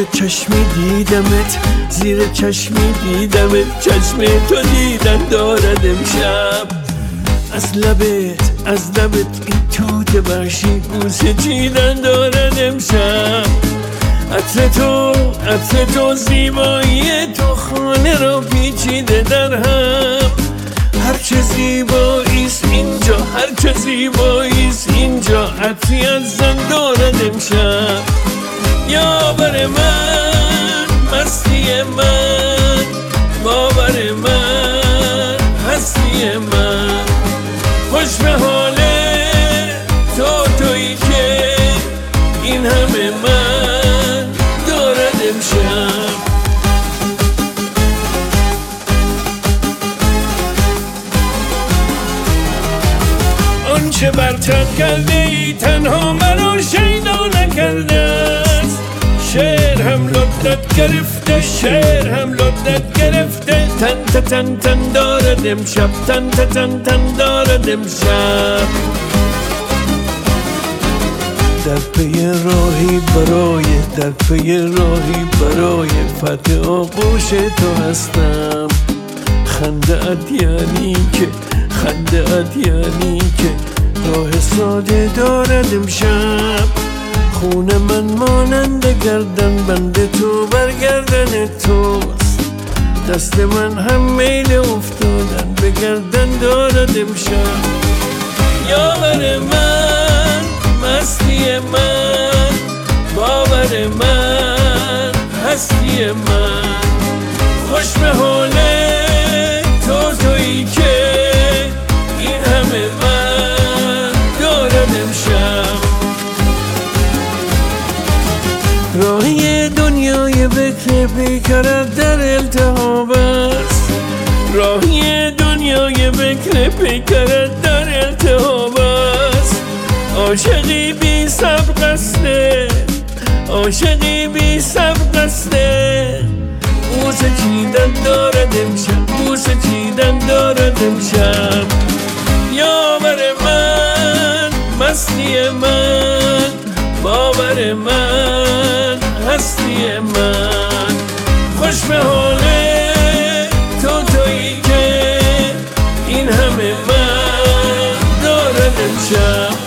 چشمی دیدمت، زیر چشمی دیدمت، چشم تو دیدن دارد امشب. از لبت این توت وحشی بوسه چیدن دارد امشب. عطر تو زیبایی تو خانه را پیچیده در هم. هرچه زیباییست اینجا، هرچه زیباییست اینجا، عطری از زن دارد امشب. یاور من، مستی من، باور من، هستی من، خوش به حال تویی که این همه من دارد امشب. آنچه برتر کرده ای تنها مرا شیدا نکرده است. شعر هم لذت گرفته، شعر هم لذت گرفته، تن تن تن دارد امشب، تن تن تن دارد امشب. در پی راهی برای فتح آغوش تو هستم. خنده‌ات یعنی که راه ساده دارد امشب. خون من مانند گردن بند تو بر گردن توست. دست من هم میل افتادن به گردن دارد امشب. یاور من، مستی من، باور من، هستی من، خوش به حال تویی که این همه من دارد امشب. راهی دنیای بکر پیکرت در التهاب است. راهی دنیای بکر پیکرت در التهاب است. عاشقی بی سبق استه، عاشقی بی سبق استه، بوسه چیدن دارد امشب، بوسه چیدن دارد امشب. یاور من، مستی من، باور من، هستی من، خوش به حال تویی که این همه من دارد امشب.